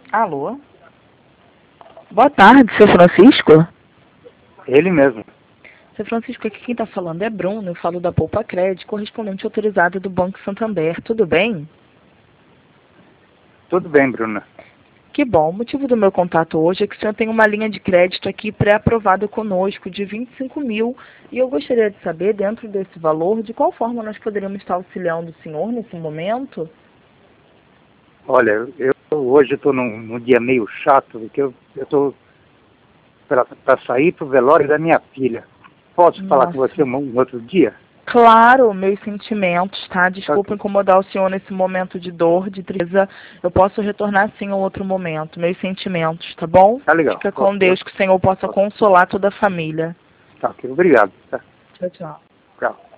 Alô? Boa tarde, seu Francisco. Ele mesmo. Seu Francisco, aqui quem está falando é Bruno, eu falo da Poupa Crédito, correspondente autorizada do Banco Santander. Tudo bem? Tudo bem, Bruna. Que bom. O motivo do meu contato hoje é que o senhor tem uma linha de crédito aqui pré-aprovada conosco de 25 mil e eu gostaria de saber, dentro desse valor, de qual forma nós poderíamos estar auxiliando o senhor nesse momento? Olha, eu hoje estou num dia meio chato, porque eu estou para sair para o velório da minha filha. Posso falar com você um outro dia? Claro, meus sentimentos, tá? Desculpa incomodar o senhor nesse momento de dor, de tristeza. Eu posso retornar sim a outro momento. Meus sentimentos, tá bom? Tá legal. Fica com Deus, que o Senhor possa consolar toda a família. Tá, ok. Obrigado. Tá. Tchau, tchau. Tchau.